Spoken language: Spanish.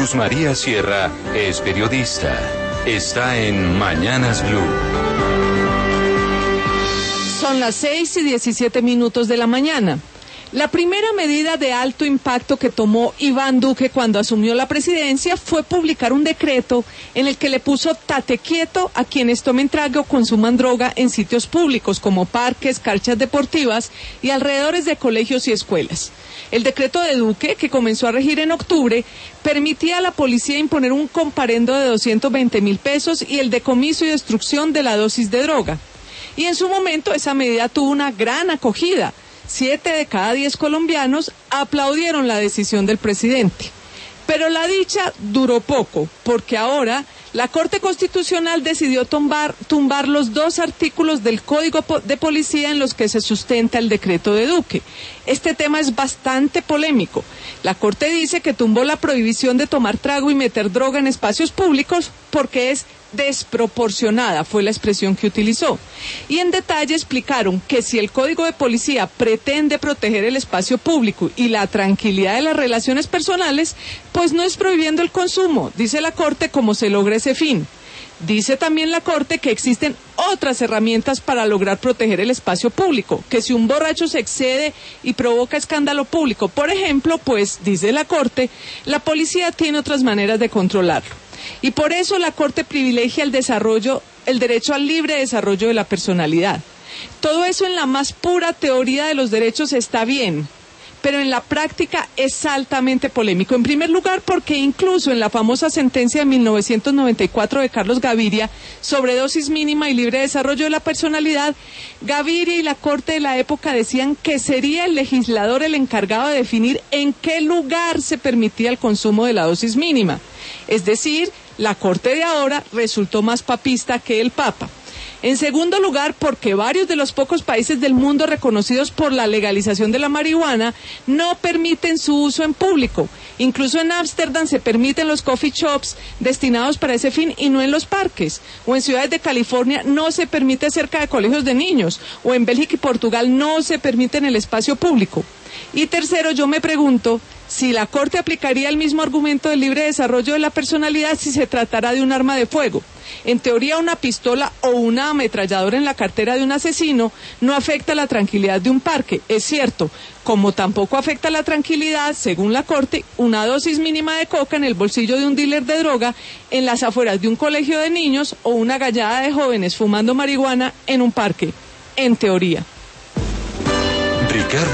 Luz María Sierra es periodista. Está en Mañanas Blue. Son las 6:17 de la mañana. La primera medida de alto impacto que tomó Iván Duque cuando asumió la presidencia fue publicar un decreto en el que le puso tate quieto a quienes tomen trago o consuman droga en sitios públicos como parques, canchas deportivas y alrededores de colegios y escuelas. El decreto de Duque, que comenzó a regir en octubre, permitía a la policía imponer un comparendo de 220.000 pesos y el decomiso y destrucción de la dosis de droga. Y en su momento esa medida tuvo una gran acogida. 7 de cada 10 colombianos aplaudieron la decisión del presidente. Pero la dicha duró poco, porque ahora la Corte Constitucional decidió tumbar los 2 artículos del Código de Policía en los que se sustenta el decreto de Duque. Este tema es bastante polémico. La Corte dice que tumbó la prohibición de tomar trago y meter droga en espacios públicos porque es desproporcionada, fue la expresión que utilizó. Y en detalle explicaron que si el Código de Policía pretende proteger el espacio público y la tranquilidad de las relaciones personales, pues no es prohibiendo el consumo, dice la Corte, cómo se logra ese fin. Dice también la Corte que existen otras herramientas para lograr proteger el espacio público, que si un borracho se excede y provoca escándalo público, por ejemplo, pues, dice la Corte, la policía tiene otras maneras de controlarlo. Y por eso la Corte privilegia el derecho al libre desarrollo de la personalidad. Todo eso en la más pura teoría de los derechos está bien, pero en la práctica es altamente polémico. En primer lugar, porque incluso en la famosa sentencia de 1994 de Carlos Gaviria sobre dosis mínima y libre desarrollo de la personalidad, Gaviria y la Corte de la época decían que sería el legislador el encargado de definir en qué lugar se permitía el consumo de la dosis mínima. Es decir, la Corte de ahora resultó más papista que el Papa. En segundo lugar, porque varios de los pocos países del mundo reconocidos por la legalización de la marihuana no permiten su uso en público. Incluso en Ámsterdam se permiten los coffee shops destinados para ese fin y no en los parques. O en ciudades de California no se permite cerca de colegios de niños. O en Bélgica y Portugal no se permite en el espacio público. Y tercero, yo me pregunto si la Corte aplicaría el mismo argumento del libre desarrollo de la personalidad si se tratara de un arma de fuego. En teoría, una pistola o una ametralladora en la cartera de un asesino no afecta la tranquilidad de un parque, es cierto, como tampoco afecta la tranquilidad, según la Corte, una dosis mínima de coca en el bolsillo de un dealer de droga en las afueras de un colegio de niños o una gallada de jóvenes fumando marihuana en un parque, en teoría. Ricardo